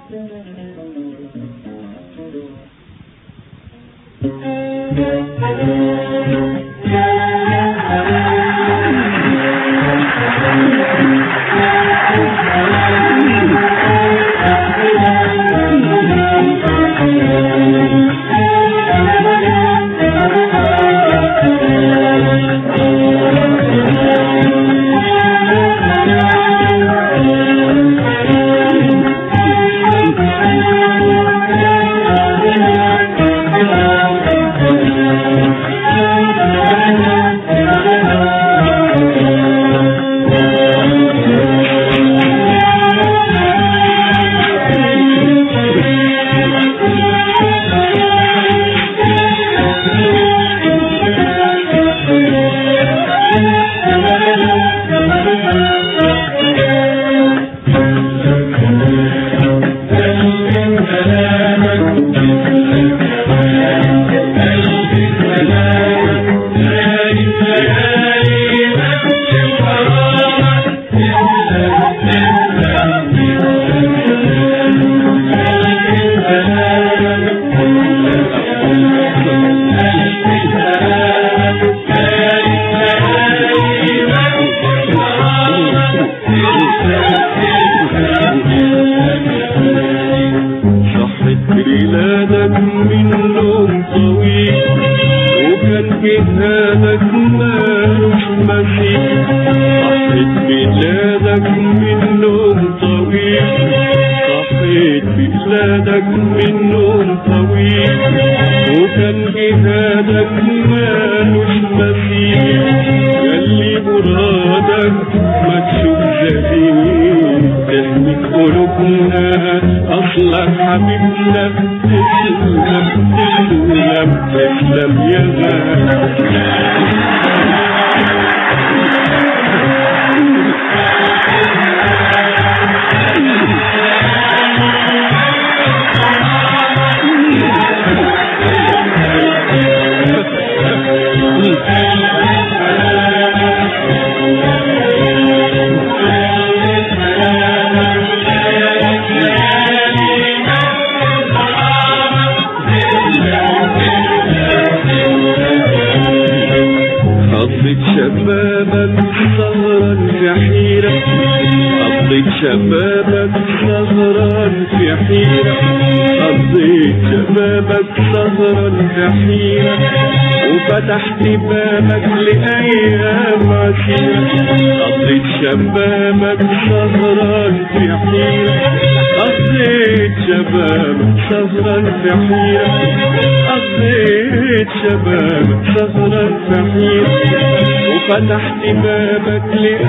فتحت بابك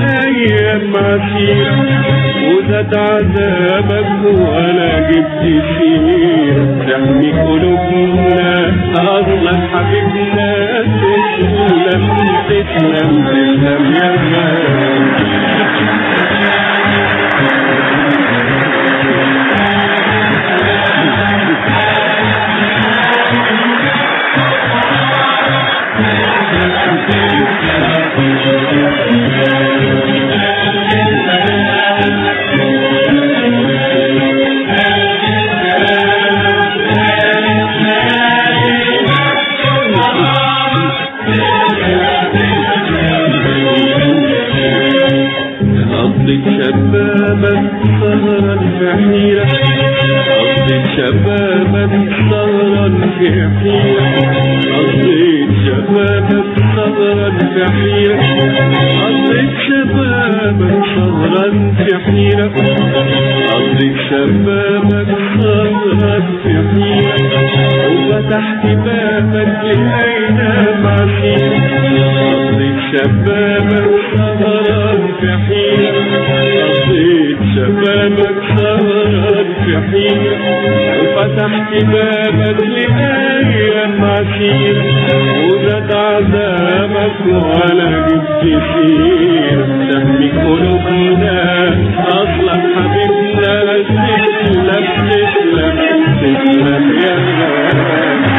لأيام عسيرة وزاد عذابك ولا جبت سيرة تحمي قلوبنا أصلا حبيبنا تسلم تسلم تسلم يا غالي. قضيت شبابك سهرا في حيرة قضيت شبابك سهرا في حيرة قضيت شبابك سهرا في حيرة قضيت شبابك سهرا في حيرة قضيت شبابك سهرا في حيرة وفتحت بابك لأيام عسيرة قضيت شبابك سهرا في حيرة قضيت شبابك سهرا في حيرة وفتحت بابك لأيام عسيرة وزاد عذابك ولا جبت سيرة تحمي قلوبنا أصلا حبيبنا تسلم تسلم تسلم يا غالي.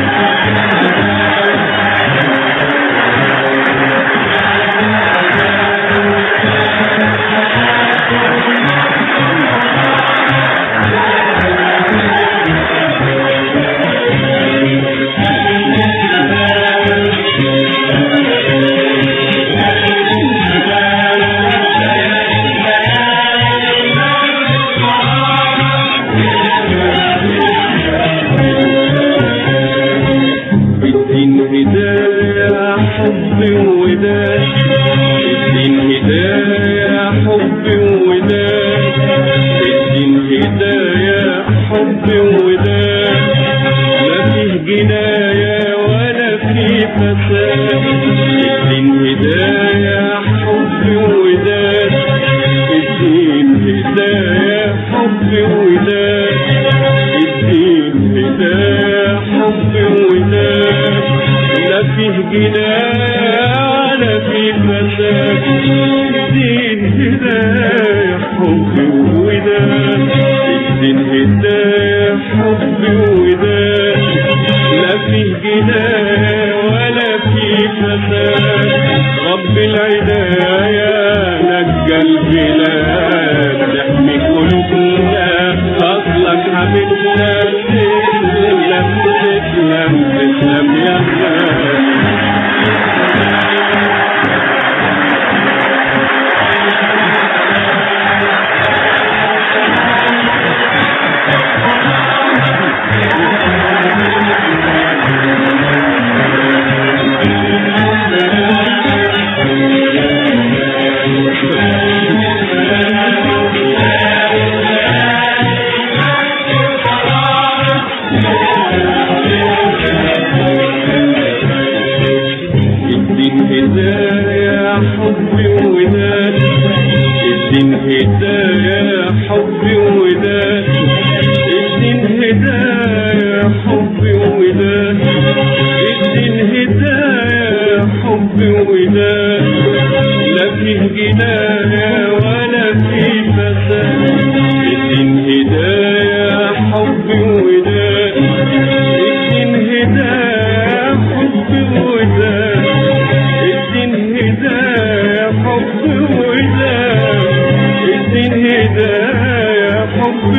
حب ووداد الدين هداية حب ووداد الدين هداية حب ووداد لا فيه جناية ولا فيه فساد الدين هداية حب ووداد الدين هداية حب ووداد الدين هداية حب ووداد لا فيه جناية ولا فيه فساد الدين هداية حب ووداد الدين هداية حب ووداد لا فيه جناية ولا فيه فساد رب العناية نجى البلاد تحمي قلوبنا أصلك حبيبنا تسلم تسلم تسلم يا خالد هداية حب ووداد الدين هداية حب ووداد الدين هداية حب ووداد الدين هداية حب ووداد لا فيه جناية ولا فيه فساد الدين هداية حب ووداد الدين هداية حب ووداد الدين هداية حب ووداد الدين هداية حب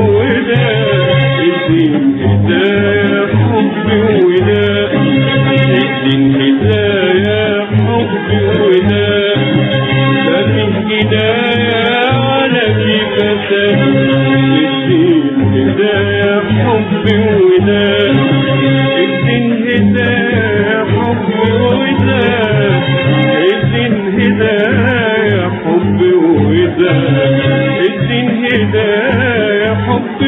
ووداد الدين هداية حب ووداد الدين هداية حب ووداد لا فيه جناية ولا فيه فساد الدين هداية حب ووداد الدين هداية حب ووداد الدين هداية حب ووداد الدين هداية حب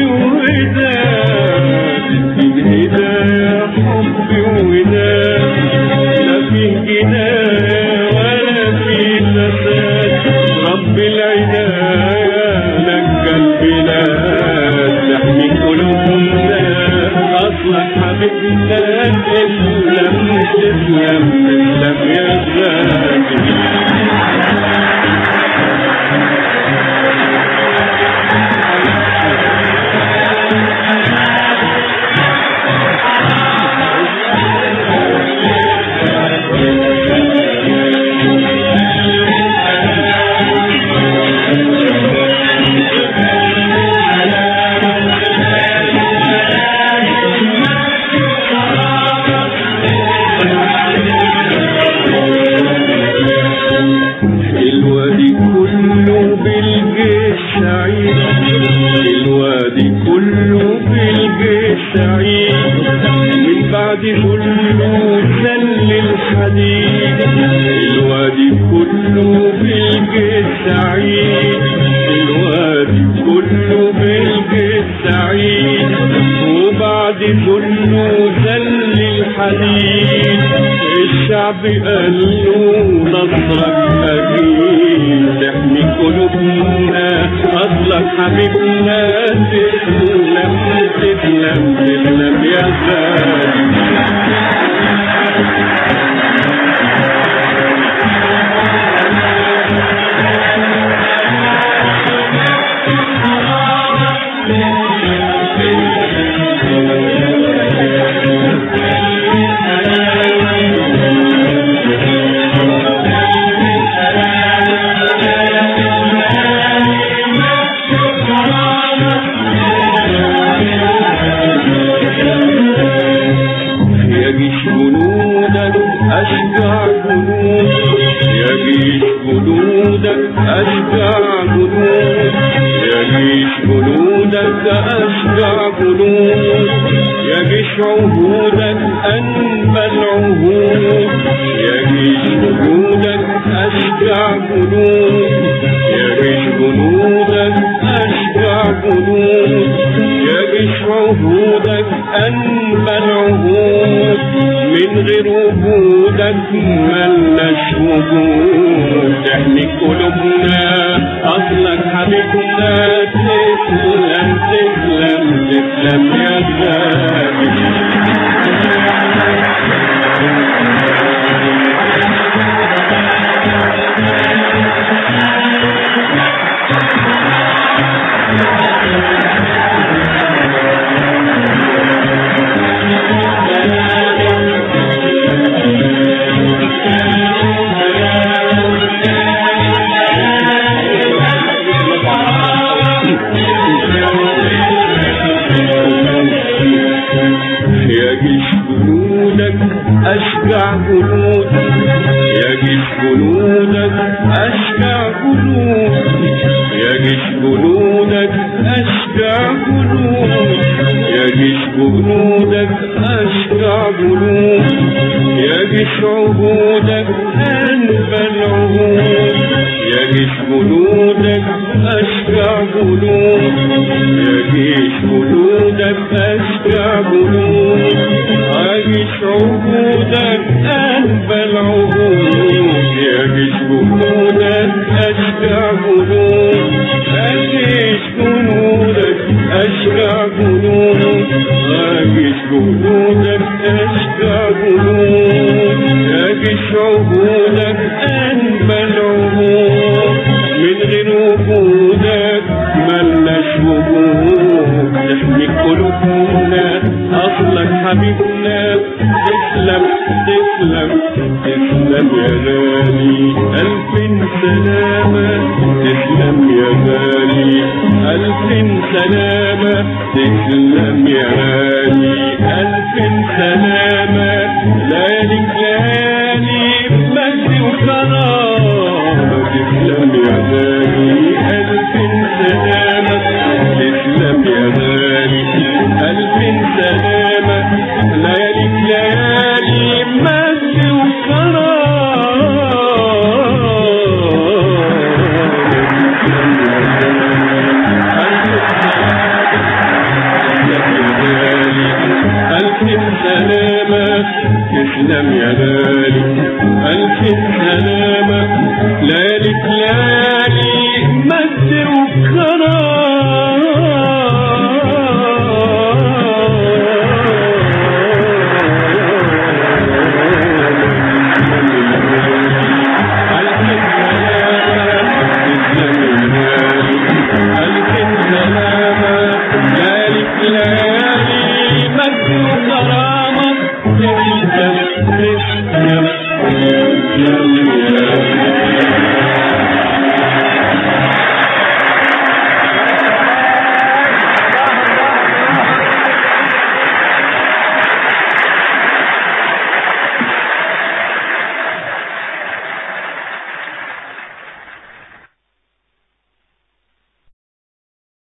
ووداد الدين هداية حب ووداد لا فيه جناية ولا فيه فساد رب العناية نجى البلاد تحمي قلوبنا أصلك حبيبنا تسلم تسلم تسلم يا غالي الوادي كله بالجيش سعيد الوادي كله بالجيش سعيد من بعد كله سل الحديد الوادي كله بالجيش سعيد الوادي كله بالجيش سعيد وبعد كله سل الحديد الشعب قال له نصرك أكيد تحمي قلوبنا أصلك حبيبنا تسلم تسلم تسلم يا غالي أشجع جنود يا جيش جنودك أشجع جنود يا جيش جنودك أشجع جنود يا جيش عهودك أنبى العهود، يا جيش جنودك أشجع جنود، يا جيش جنودك أشجع جنود، يا جيش عهودك أنبى العهود، من غير وجودك ملناش وجود، تحمي قلوبنا أصلك حبيبنا، تسلم تسلم تسلم يا غالي. أشجع جنود، يا جيش جنودك أشجع جنود، يا جيش جنودك أشجع جنود، يا جيش جنودك أشجع جنود، يا جيش عهودك أنبى العهود، يا جيش جنودك أشجع جنود، يا جيش جنودك أشجع جنود، يا جيش عهودك أنبى العهود، يا جيش جنودك أشجع جنود، يا جيش جنودك أشجع جنود، يا جيش جنودك أشجع جنود، يا جيش عهودك أنبى العهود، من غير وجودك ملناش وجود، تحمي قلوبنا أصلك حبيبنا، تسلم تسلم تسلم يا غالي، ألف سلامة تسلم يا غالي، ألف سلامة تسلم يا غالي، ألف سلامة، ليالي ليالي مجد وكرامة، تسلم يا غالي، ألف سلامة تسلم يا غالي، ألف سلامة، ليالي ليالي مجد وكرامة، ألف سلامة تسلم يا غالي، ألف سلامة.